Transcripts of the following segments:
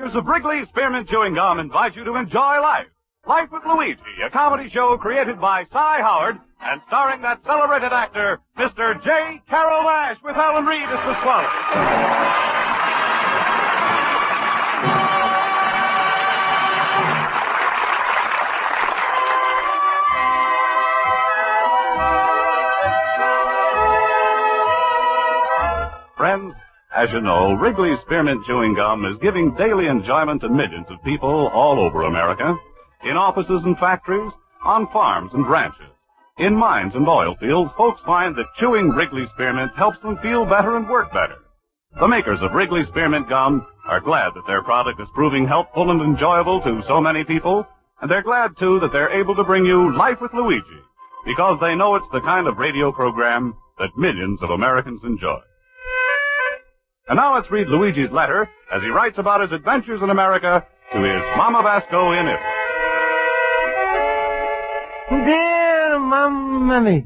makers of Wrigley Spearmint Chewing Gum invite you to enjoy life. Life with Luigi, a comedy show created by Cy Howard and starring that celebrated actor, Mr. J. Carrol Naish, with Ellen Reed as the Swallow. Friends, as you know, Wrigley Spearmint Chewing Gum is giving daily enjoyment to millions of people all over America. In offices and factories, on farms and ranches, in mines and oil fields, folks find that chewing Wrigley Spearmint helps them feel better and work better. The makers of Wrigley Spearmint Gum are glad that their product is proving helpful and enjoyable to so many people, and they're glad, too, that they're able to bring you Life with Luigi, because they know it's the kind of radio program that millions of Americans enjoy. And now let's read Luigi's letter as he writes about his adventures in America to his Mama Vasco in Italy. Dear Mamma mia.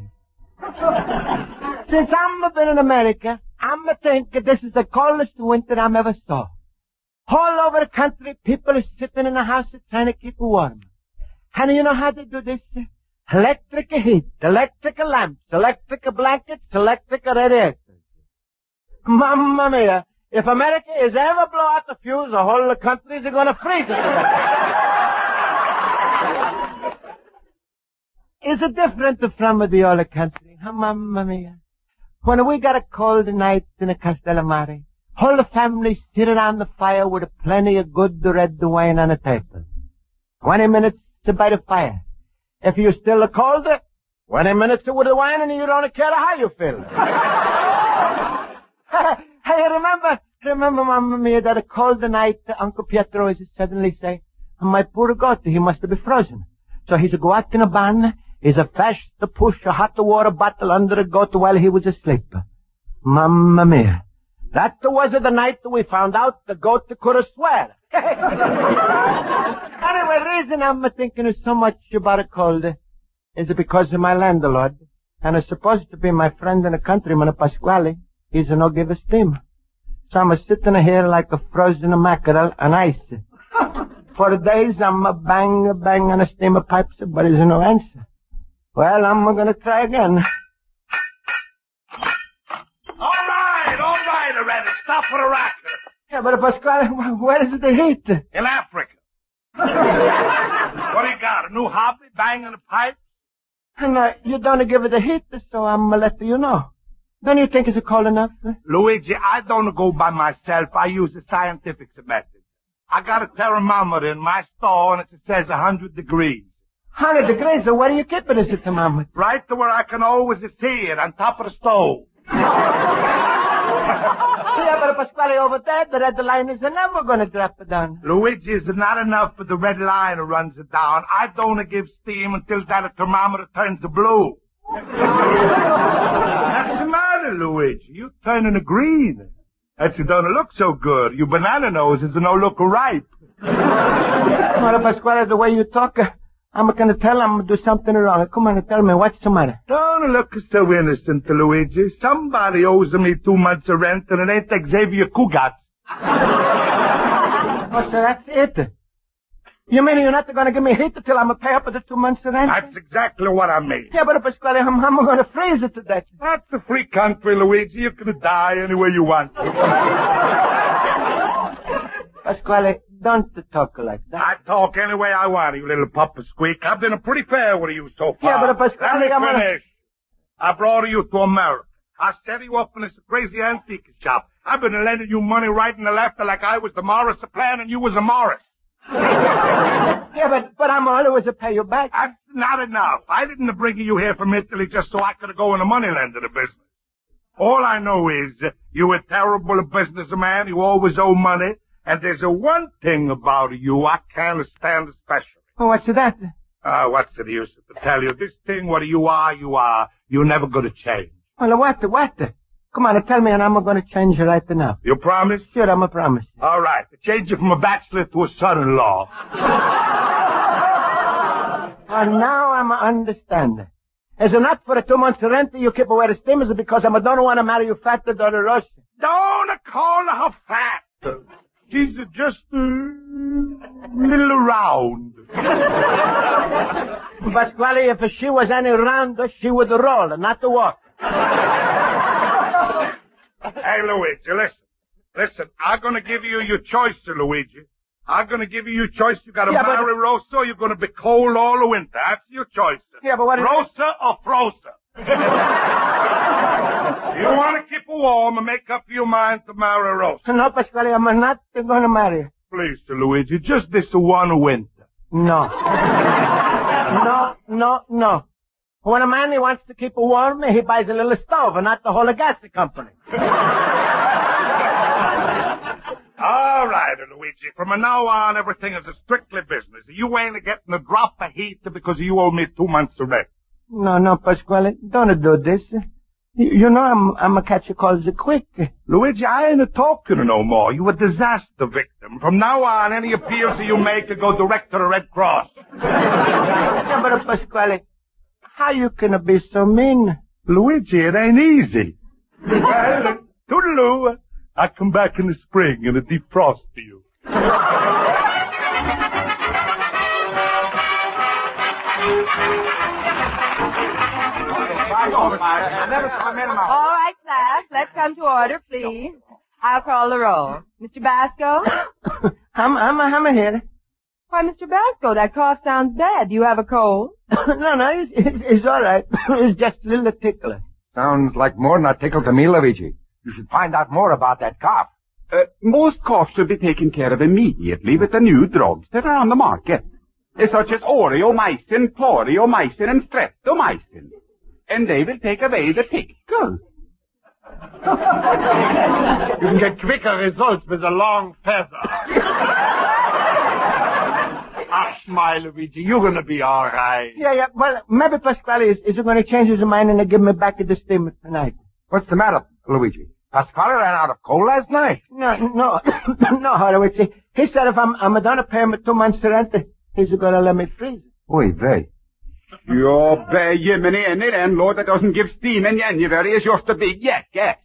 Since I've been in America, I'm think that this is the coldest winter I ever saw. All over the country, people are sitting in the house trying to keep warm. And you know how they do this? Electric heat, electric lamps, electric blankets, electric radiators. Mamma mia, if America is ever blow out the fuse, the whole country is going to freeze it. It's different from the other country. Mamma mia. When we got a cold night in the Castellamare, all the family sit around the fire with plenty of good red wine on the table. 20 minutes by the fire. If you're still cold, 20 minutes with the wine and you don't care how you feel. Hey, remember, Mamma mia, that a cold night, Uncle Pietro is suddenly say, my poor goat, he must be frozen. So he's go out in a barn, he's fast to push a hot water bottle under the goat while he was asleep. Mamma mia. That was the night we found out the goat could swear. Anyway, the reason I'm thinking so much about a cold is because of my landlord, and it's supposed to be my friend and a countryman, Pasquale. He's no give a steam. So I'm sitting here like a frozen mackerel on ice. For days I'm bang on a steamer pipes, but there's no answer. Well, I'm gonna try again. All right, already. Stop for the racket. Yeah, but Pasquale, where is the heat? In Africa. What do you got, a new hobby, banging the pipe? And you don't give it the heat, so I'm letting you know. Don't you think it's cold enough? Luigi, I don't go by myself. I use the scientific method. I got a thermometer in my store, and it says 100 degrees. 100 degrees? So where do you keep it, this thermometer? Right to where I can always see it, on top of the stove. Yeah, but Pasquale, over there, the red line is never going to drop it down. Luigi, it's not enough for the red line that runs it down. I don't give steam until that thermometer turns blue. What's the matter, Luigi? You turning green. That you don't look so good. Your banana noses don't look ripe. Well, Pasquale, the way you talk, I'm going to tell him do something wrong. Come on and tell me what's the matter. Don't look so innocent, Luigi. Somebody owes me 2 months of rent, and it ain't Xavier Cugat. Oh, so that's it. You mean you're not going to give me heat until I'm pay up for the 2 months of rent? That's exactly what I mean. Yeah, but Pasquale, I'm going to freeze it to death. That's a free country, Luigi. You can die any way you want to. Pasquale, don't talk like that. I talk any way I want, you little puppa squeak. I've been pretty fair with you so far. Yeah, but Pasquale, Let me finish. I brought you to America. I set you up in this crazy antique shop. I've been lending you money right and left like I was the Morris plan and you was a Morris. Yeah, but I'm always to pay you back. That's not enough. I didn't bring you here from Italy just so I could go in the money lender business. All I know is you're a terrible businessman. You always owe money. And there's one thing about you I can't stand especially. Oh, what's that? What's the use to tell you? This thing, what you are. You're never going to change. Well, what? Come on, tell me, and I'm going to change it right now. You promise? Sure, I'm a promise. All right. Change it from a bachelor to a son-in-law. And now I'm understanding. Is it not for the 2 months rent you keep away the steam? Is it because I don't want to marry you fat or Russian? Don't call her fat. She's just a little around. Pasquale, if she was any rounder, she would roll, not to walk. Hey, Luigi, listen. Listen, I'm going to give you your choice, Luigi. I'm going to give you your choice. You got to marry Rosa, or you're going to be cold all the winter. That's your choice. Yeah, but what is Rosa or Frosa? You want to keep her warm and make up your mind to marry Rosa. No, Pasquale, I'm not going to marry her. Please, Luigi, just this one winter. No. No. When a man, he wants to keep her warm, he buys a little stove and not the whole gas company. All right, Luigi. From now on, everything is a strictly business. You ain't getting a drop of heat because you owe me 2 months of rent. No, Pasquale, don't do this. You know I'm a catch a calls quick. Luigi, I ain't talking no more. You a disaster victim. From now on, any appeals that you make will go direct to the Red Cross. Yeah, but Pasquale, how you can be so mean? Luigi, it ain't easy. Well, toodaloo. I'll come back in the spring and defrost you. All right, class. Let's come to order, please. I'll call the roll. Mr. Basco? I'm here. Why, Mr. Basco, that cough sounds bad. Do you have a cold? No, it's all right. It's just a little tickler. Sounds like more than a tickle to me, Luigi. You should find out more about that cough. Most coughs should be taken care of immediately with the new drugs that are on the market, such as aureomycin, chloriomycin, and streptomycin. And they will take away the tickle. You can get quicker results with a long feather. Smile, Luigi. You're going to be all right. Yeah. Well, maybe Pasquale is going to change his mind and give me back the steamer tonight. What's the matter, Luigi? Pasquale ran out of coal last night. No, Horowitz. He said if I'm going to pay him 2 months rent, he's going to let me freeze. Oy vey. Jo, bejimini, any landlord that doesn't give steam in January is just a big jackass.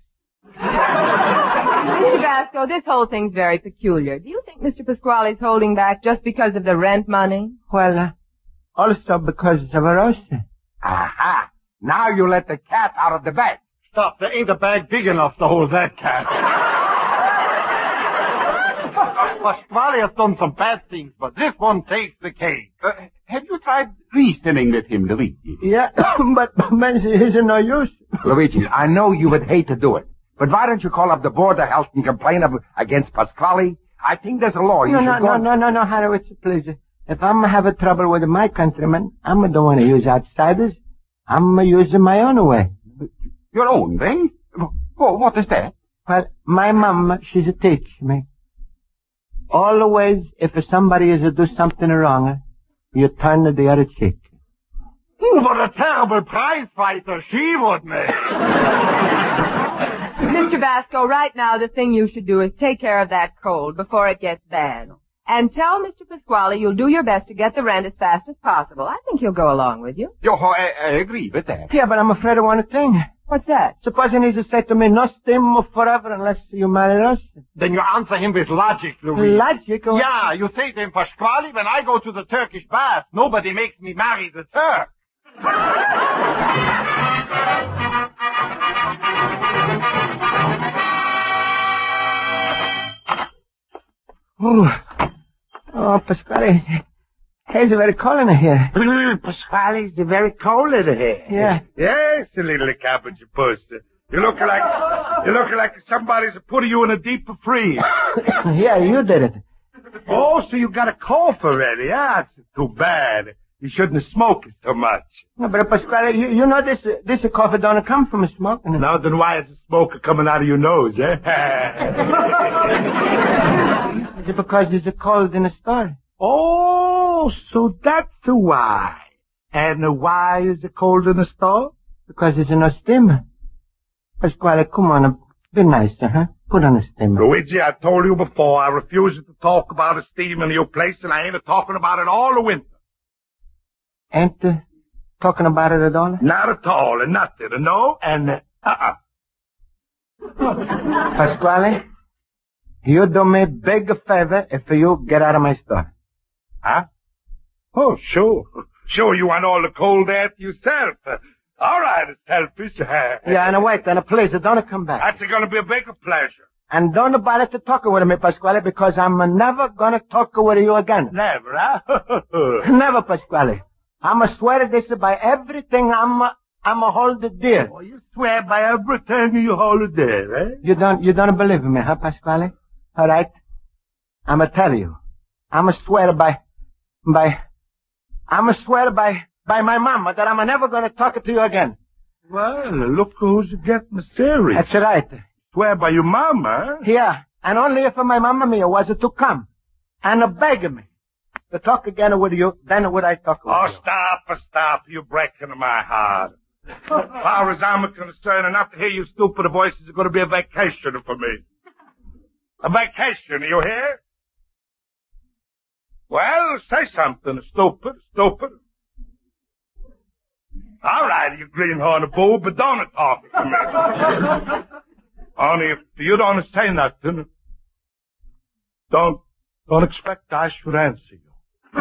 Mr. Basco, this whole thing's very peculiar. Do you think Mr. Pasquale's holding back just because of the rent money? Well, also because of Rosa. Aha! Now you let the cat out of the bag. Stop. There ain't a bag big enough to hold that cat. Pasquale has done some bad things, but this one takes the cake. Have you tried reasoning with him, Luigi? Yeah, but he's no use. Luigi, I know you would hate to do it, but why don't you call up the Board of Health and complain against Pasquale? I think there's a law you should go... No, Horowitz, please. If I'm having trouble with my countrymen, I don't want to use outsiders. I'm using my own way. Your own way? What is that? Well, my mama, she's a teacher me. Always, if somebody is to do something wrong, you turn the other cheek. Oh, what a terrible prize fighter she would make. Mr. Basco, right now the thing you should do is take care of that cold before it gets bad. And tell Mr. Pasquale you'll do your best to get the rent as fast as possible. I think he'll go along with you. I agree with that. Yeah, but I'm afraid of one thing. What's that? Supposing he just said to me, no steam forever unless you marry us. Then you answer him with logic, Louis. Logic? Or... Yeah, you say to him, Pasquale, when I go to the Turkish bath, nobody makes me marry the Turk. Oh, Pasquale, it's very cold in here. Pasquale's very cold in here. Yeah. Yes, a little cabbage puss. You look like somebody's putting you in a deep freeze. Yeah, you did it. Oh, so you got a cough already? Ah, it's too bad. You shouldn't have smoked so much. No, but Pasquale, you know this coffee don't come from smoking. Now then why is the smoke coming out of your nose, eh? Is it because there's a cold in the store? Oh, so that's why. And why is it cold in the store? Because there's no steamer. Pasquale, come on, be nice, huh? Put on a steamer. Luigi, I told you before, I refuse to talk about a steamer in your place, and I ain't talking about it all the winter. Ain't talking about it at all? Not at all, and nothing, no, and Pasquale, You do me a big favor if you get out of my store. Huh? Oh, sure. Sure, you want all the cold air to yourself. All right, it's selfish. Yeah, and wait, and please, don't come back. That's going to be a bigger pleasure. And don't bother to talk with me, Pasquale, because I'm never gonna talk with you again. Never, huh? Never, Pasquale. I'm swear this by everything I'm hold dear. Oh, you swear by everything you hold dear, eh? You don't believe me, huh, Pasquale? All right. I'ma tell you. I'ma swear by my mama that I'm never gonna talk to you again. Well, look who's getting serious. That's right. Swear by your mama? Yeah, and only if my mama mia was to come and beg me to talk again with you, then would I talk with you. Oh, stop. You're breaking my heart. As far as I'm concerned, enough to hear your stupid voices is going to be a vacation for me. A vacation, you hear? Well, say something, stupid. All right, you greenhorn bull, but don't talk to me. Only if you don't say nothing, don't expect I should answer you.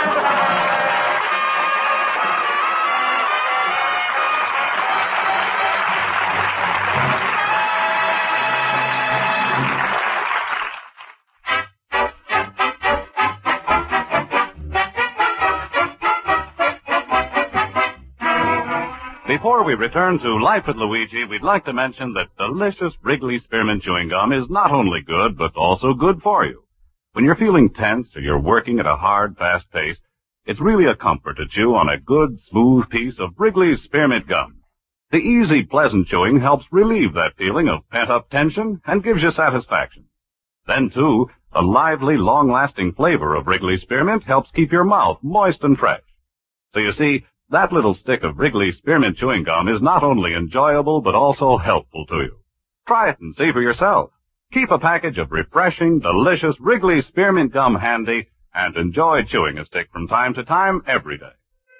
Before we return to Life with Luigi, we'd like to mention that delicious Wrigley Spearmint Chewing Gum is not only good, but also good for you. When you're feeling tense or you're working at a hard, fast pace, it's really a comfort to chew on a good, smooth piece of Wrigley's Spearmint Gum. The easy, pleasant chewing helps relieve that feeling of pent-up tension and gives you satisfaction. Then, too, the lively, long-lasting flavor of Wrigley Spearmint helps keep your mouth moist and fresh. So you see, that little stick of Wrigley Spearmint Chewing Gum is not only enjoyable, but also helpful to you. Try it and see for yourself. Keep a package of refreshing, delicious Wrigley Spearmint Gum handy and enjoy chewing a stick from time to time every day.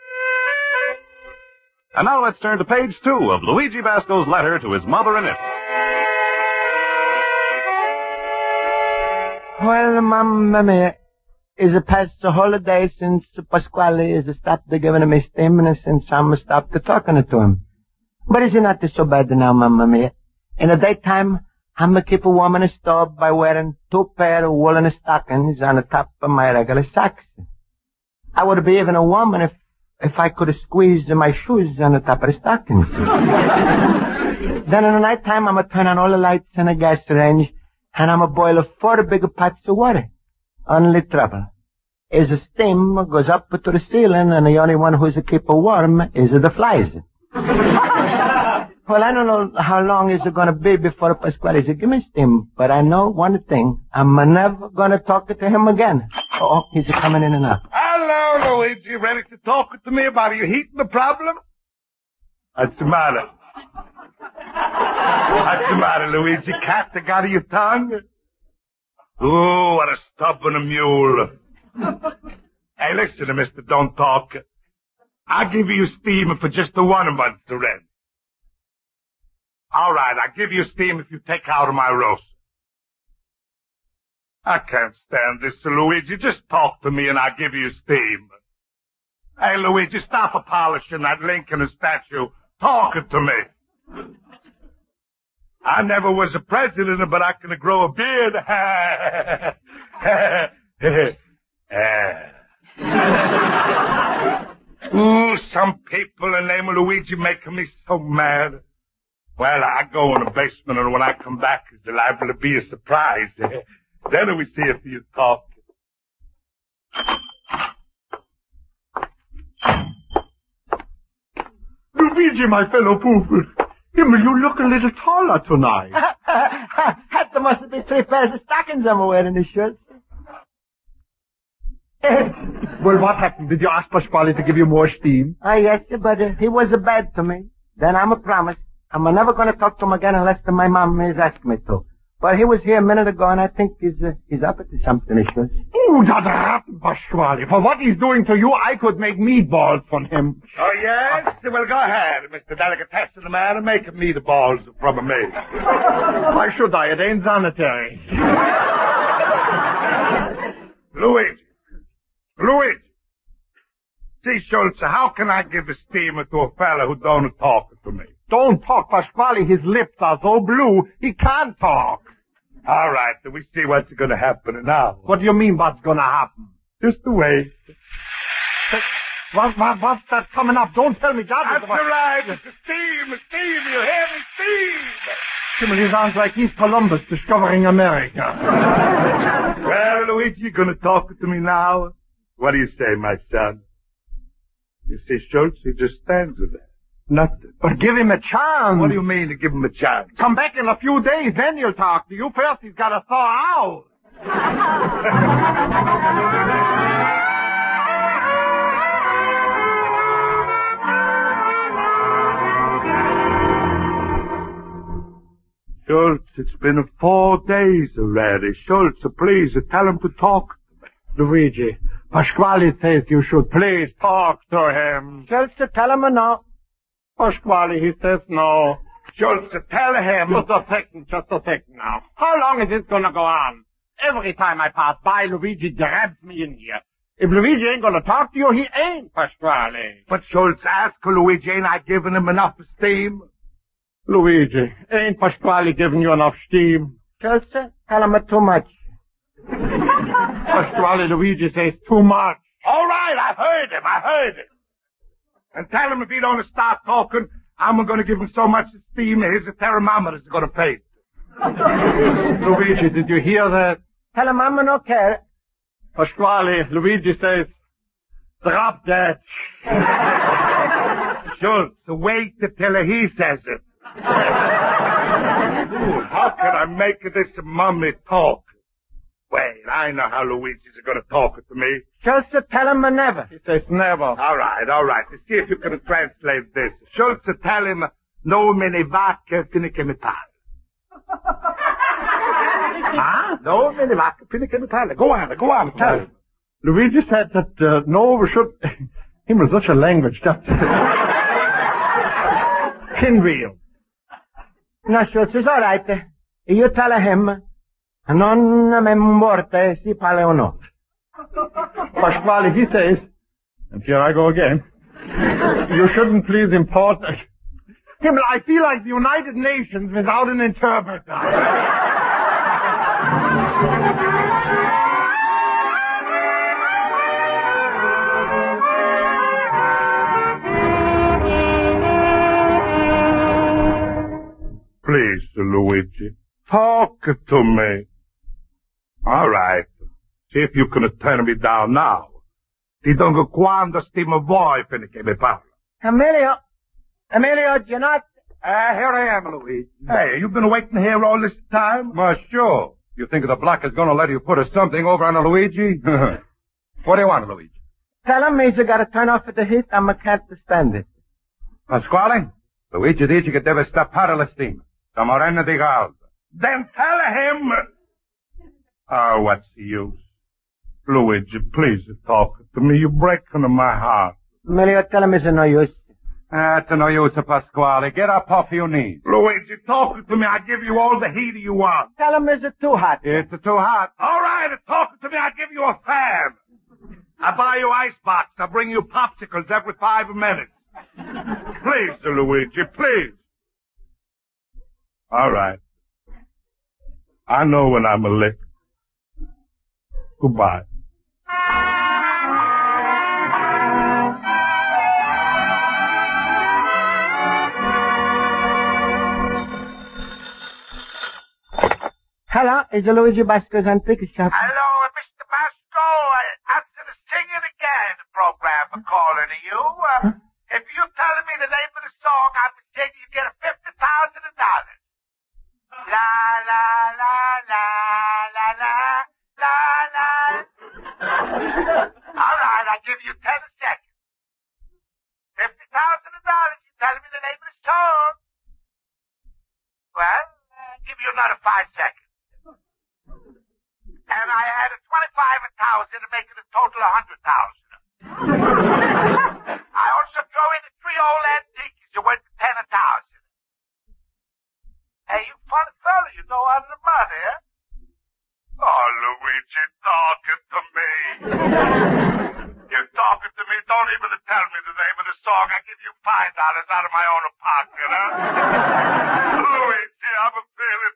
And now let's turn to page 2 of Luigi Basco's letter to his mother in Italy. Well, Mamma mia, is it past the holiday since Pasquale is stopped giving me steam and since I'm stopped talking to him. But it's not so bad now, Mamma mia. In the daytime, I'm keep warm in the stove by wearing 2 pair of woolen stockings on the top of my regular socks. I would be even warmer if I could squeeze my shoes on the top of the stockings. Then in the nighttime, I'm turn on all the lights in the gas range and I'm boil 4 big pots of water. Only trouble is the steam goes up to the ceiling, and the only one who's to keep it warm is the flies. Well, I don't know how long is it going to be before Pasquale says, give me steam, but I know one thing. I'm never going to talk to him again. Oh, he's coming in and out. Hello, Luigi. Ready to talk to me about your heating the problem? What's the matter? What's the matter, Luigi? Cat that got your tongue? Ooh, what a stubborn mule. Hey, listen to Mr. Don't Talk. I'll give you steam for just the 1 month's rent. All right, I'll give you steam if you take out of my roast. I can't stand this, Luigi. Just talk to me and I'll give you steam. Hey, Luigi, stop polishing that Lincoln statue. Talking to me. I never was a president, but I can grow a beard. Ooh, some people in the name of Luigi making me so mad. Well, I go in the basement, and when I come back, it's liable to be a surprise. Then we see if you talk. Luigi, my fellow pupil. Himmel, you look a little taller tonight. That must be 3 pairs of stockings I'm wearing this shirt. Well, what happened? Did you ask Pasquale to give you more steam? Yes, but he was bad to me. Then I'm a promise. I'm never going to talk to him again unless my mom is asking me to. But he was here a minute ago, and I think he's up to something, Schultz. Oh, that rotten Pasquale. For what he's doing to you, I could make meatballs from him. Oh, yes? Well, go ahead, Mr. Delicatessen man, and make meatballs from me. Why should I? It ain't sanitary. Luigi. See, Schultz, how can I give esteem to a fella who don't talk to me? Don't talk, Pasquale. His lips are so blue, he can't talk. All right, then we see what's going to happen now. What do you mean, what's gonna happen? Just wait. What's that coming up? Don't tell me that. That's all right. It's steam. You hear me? Steam. Kimmel, he sounds like he's Columbus discovering America. Well, Luigi, you going to talk to me now? What do you say, my son? You see, Schultz, he just stands there. Nothing. But give him a chance. What do you mean to give him a chance? Come back in a few days, then you'll talk to you. First, he's got to thaw out. Schultz, it's been 4 days already. Schultz, please, tell him to talk. Luigi, Pasquale says you should please talk to him. Schultz, tell him no. Pasquale, he says no. Schultz, tell him. Just a second now. How long is this gonna go on? Every time I pass by, Luigi grabs me in here. If Luigi ain't gonna talk to you, he ain't, Pasquale. But Schultz, ask Luigi, ain't I giving him enough steam? Luigi, ain't Pasquale giving you enough steam? Schultz, tell him too much. Pasquale, Luigi says too much. All right, I heard him. And tell him if he don't start talking, I'm going to give him so much steam his thermometer is going to fade. Luigi, did you hear that? Tell him I'm no care. Pasquale, Luigi says, drop that. Schultz, wait till he says it. How can I make this mummy talk? Wait, I know how Luigi's going to talk to me. Schultz, tell him never. He says never. All right. See if you can translate this. Schultz, tell him, no me ne vacche finché mi pare. No me ne vacche finché mi pare. Go on, tell him. Luigi said that, no, we should... Him was such a language, that... Pinwheel. No, Schultz, it's all right. You tell him, non me importa si parla o no. Pasquale, he says, and here I go again, you shouldn't please import... Himmel, I feel like the United Nations without an interpreter. Please, Luigi, talk to me. All right. See if you can turn me down now. Ti dongo quando stimo voi finché mi parla. Emilio, you're not... Here I am, Luigi. Hey, you been waiting here all this time? Well, sure. You think the block is going to let you put something over on Luigi? What do you want, Luigi? Tell him he's got to turn off the heat. I can't stand it. Pasquale? Luigi dice che deve stappare la stima. Stiamo morendo di caldo. Then tell him... Oh, what's the use? Luigi, please talk to me. You're breaking my heart. Emilio, tell him it's no use. It's no use, Pasquale. Get up off your knees. Luigi, talk to me. I give you all the heat you want. Tell him it's too hot. It's too hot. All right, talk to me. I give you a fan. I buy you ice box. I bring you popsicles every 5 minutes. Please, Luigi, please. All right. I know when I'm a lick. Goodbye. Hello, it's Luigi Basco's Antique Shop. Hello, Mr. Basco. Answer the singing again program calling to you. If you tell me the name of the song, I'm saying you get $50,000. La la la la la la la la. All right, I'll give you 10 seconds. $50,000. You tell me the name of the song. Well, I'll give you another 5 seconds. And I added 25,000 to make it a total of 100,000. I also throw in the 3 old antiques that went to 10,000. Hey, you funny fella, you know how to money, eh? Oh, Luigi, talking to me. You're talking to me. Don't even tell me the name of the song. I give you $5 out of my own pocket, huh? Luigi, I'm feeling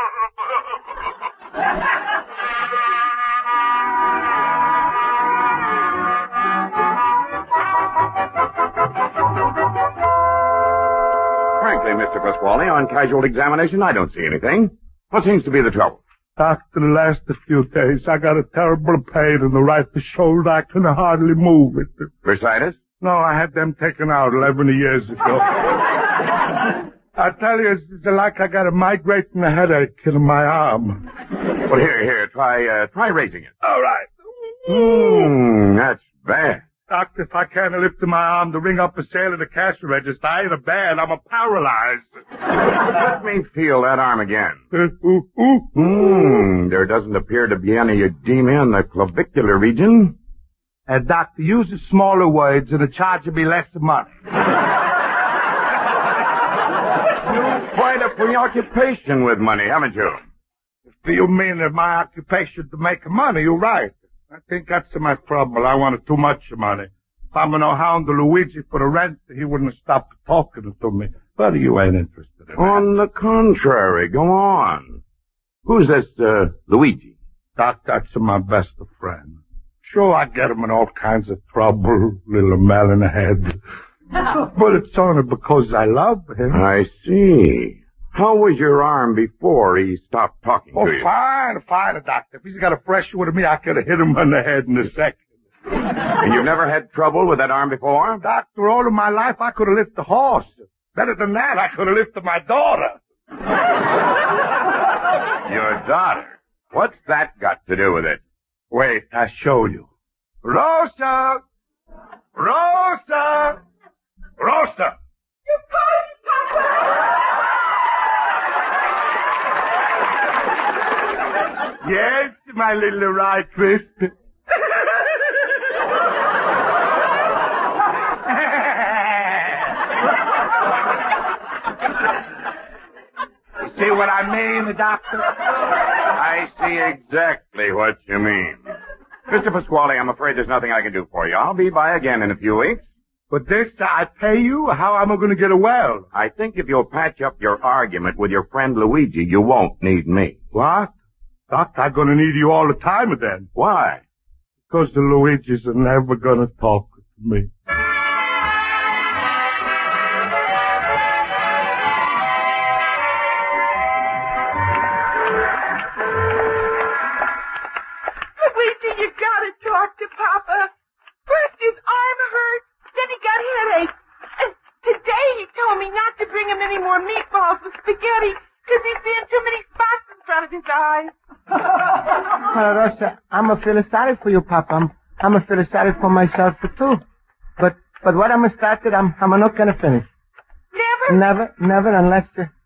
terrible. Frankly, Mr. Pasquale, on casual examination, I don't see anything. What seems to be the trouble? Doctor, the last few days, I got a terrible pain in the right shoulder. I can hardly move it. Bursitis? No, I had them taken out 11 years ago. I tell you, it's like I got a migrating headache in my arm. Well, here, try raising it. All right. That's bad. Doctor, if I can't lift my arm to ring up a sale at the cash register, I ain't a bad. I'm a paralyzed. Let me feel that arm again. There doesn't appear to be any edema in the clavicular region. Doctor, use the smaller words and the charge will be less money. Quite a preoccupation with money, haven't you? Do you mean that my occupation to make money? You're right. I think that's my problem. I wanted too much money. If I'm going to hound Luigi for the rent, he wouldn't stop talking to me. But you ain't interested in that. On the contrary, go on. Who's this, Luigi? Doc, that's my best friend. Sure, I get him in all kinds of trouble, little melon head. But it's only because I love him. I see. How was your arm before he stopped talking to you? Fine, Doctor. If he's got a fresh one with me, I could have hit him on the head in a second. And you've never had trouble with that arm before? Doctor, all of my life I could have lifted a horse. Better than that, I could have lifted my daughter. Your daughter? What's that got to do with it? Wait, I'll show you. Rosa! Rosa! Rosa! You called me, Papa! Yes, my little rye crisp. You see what I mean, Doctor? I see exactly what you mean. Mr. Pasquale, I'm afraid there's nothing I can do for you. I'll be by again in a few weeks. But this, I pay you? How am I going to get well? I think if you'll patch up your argument with your friend Luigi, you won't need me. What? Doc, I'm going to need you all the time then. Why? Because the Luigis are never going to talk to me. Luigi, you gotta talk to Papa. First his arm hurt, then he got headache. And today he told me not to bring him any more meatballs with spaghetti because he's seeing too many spots in front of his eyes. Well, Rosa, I'm a feel sorry for you, Papa. I'm a feel sorry for myself, too. But what I'm started, I'm not gonna finish. Never? Never, unless,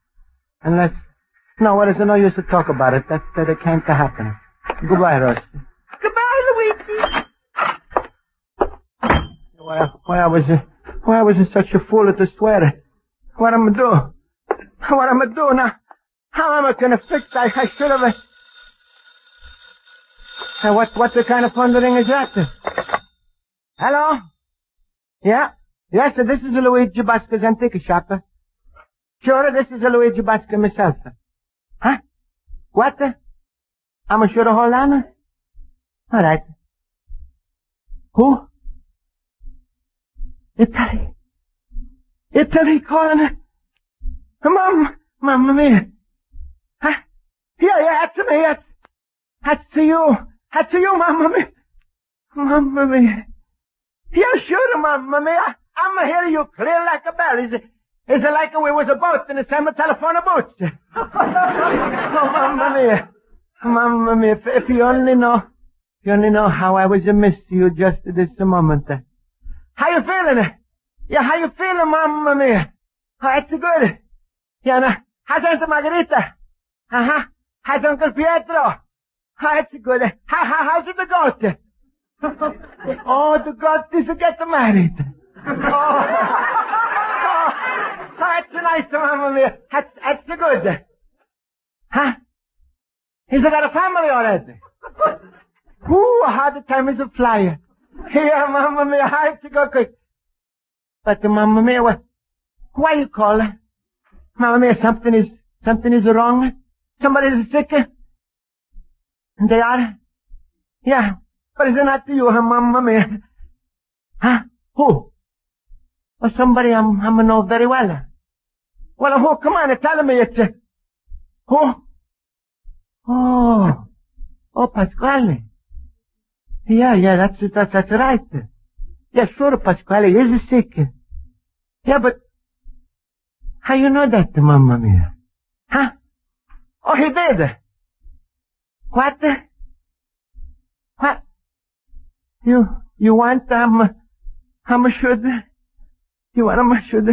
no, what is it no use to talk about it? That it can't happen. Goodbye, Rosa. Goodbye, Luigi. Why I was such a fool to swear. What am I do? What am I do now? How am I gonna fix? I should have. What the kind of thundering is that? Hello? Yeah? Yes, this is Luigi Basca's antique shop. Sure, this is Luigi Basca myself. Huh? What? I'm sure to hold on? All right. Who? Italy calling. Mamma mia. Huh? Yeah, that's me. That's you. That's you, Mamma mia. Mamma mia. Yeah, sure, Mamma mia. I'm hearing you clear like a bell. Is it like we was a boat in the same telephone booth? Oh, Mamma mia. Mamma mia. If you only know how I was miss you just this moment. How you feeling? Yeah, how you feeling, Mamma mia? Oh, that's good. Yeah, now, how's Aunt Margarita? Uh-huh. How's Uncle Pietro? That's good. How's it the goat? Oh, the goat is to get married. That's nice, Mamma Mia. That's good. Huh? He's got a family already. Ooh, how the time is a flyer. Here, Mamma Mia, I have to go quick. But, Mamma Mia, why you call? Mamma Mia, something is wrong. Somebody is sick. And they are? Yeah. But is it not to you, Mamma Mia? Huh? Who? Or somebody I know very well. Well, who? Come on, tell me it's... Who? Oh, Pasquale. Yeah, that's right. Yeah, sure, Pasquale is sick. Yeah, but how you know that, Mamma Mia? Huh? Oh, he did. What? What? You want, should? You want, should?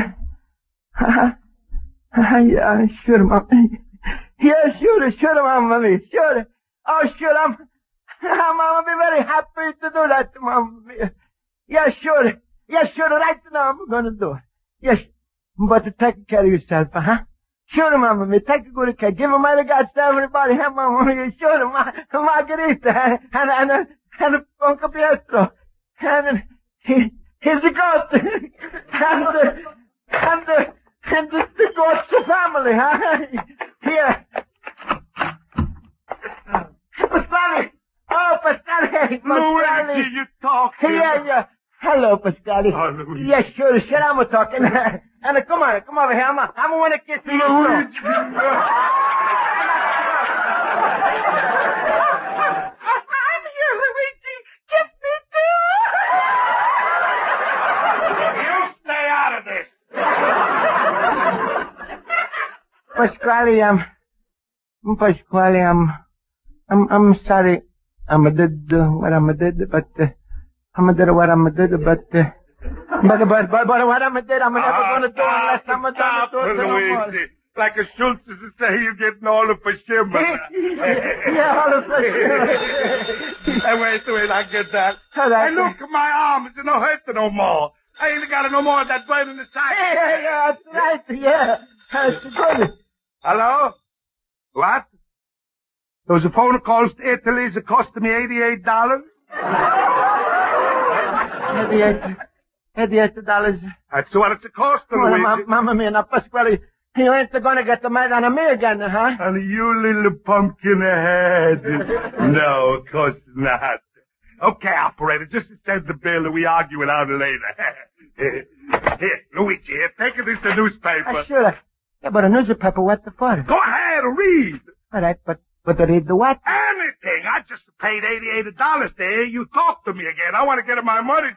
Yeah, sure, Mamma. Yeah, sure, Mamma Mia, sure. Oh, sure, I'm Mamma be very happy to do that, Mamma Mia. Yeah, sure, right now I'm gonna do it. Yes, but take care of yourself, huh? Sure, Mamma Mia, take good care. Give my regards to everybody, huh, Mamma Mia? Sure, Margarita, and Uncle Pietro, and he's the goat, and the goat's family, huh? Here. Pasquale! Oh, Pasquale! Luigi, you talk. Yeah. Hello, Pasquale. Oh, Luigi. Yeah, sure, I'm talking. And come over here. I'm gonna kiss you. Luigi! I'm here, Luigi. Kiss me too. You stay out of this. Pasquale, I'm sorry. I'm a did what I'm a did, but I'm a did what I'm a did, but what I'm a did, I'm never gonna do unless I'm a done do it. Luigi. Like a Schultz is to say you're getting all the Pashimba. Yeah, all the Pashimba. Hey, wait, I get that. Right. Hey, look, my arm is no hurt no more. I ain't got no more of that burn in the side. Yeah, that's right, yeah. That's good. Hello? What? Those phone calls to Italy's are costing me $88? $88. That's what it's costing, Luigi. Mamma Mia, now, Pasquale, you ain't gonna get the mad on me again, huh? And you little pumpkin head. No, of course not. Okay, operator, just send the bill and we argue it out later. Here, Luigi, here, take this a newspaper. Sure. Yeah, but a newspaper, what the for? Go ahead, read. All right, but read the what? Anything. I just paid $88 to hear you talk to me again. I want to get my money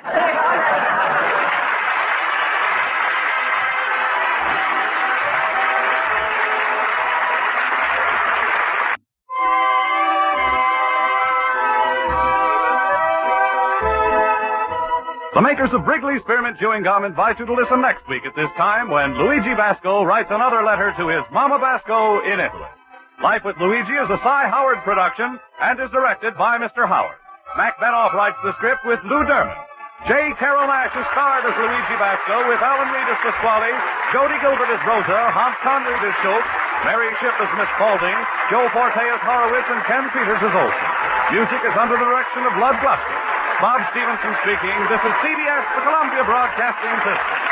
The makers of Wrigley Spearmint Chewing Gum invite you to listen next week at this time when Luigi Basco writes another letter to his Mama Basco in Italy. Life with Luigi is a Cy Howard production and is directed by Mr. Howard. Mac Benoff writes the script with Lou Derman. J. Carol Nash is starred as Luigi Basco with Alan Reed as Pasquale, Jody Gilbert as Rosa, Hans Conried as Schultz, Mary Shipp as Miss Spaulding, Joe Forte as Horowitz, and Ken Peters as Olson. Music is under the direction of Lud Gluskin. Bob Stevenson speaking. This is CBS, the Columbia Broadcasting System.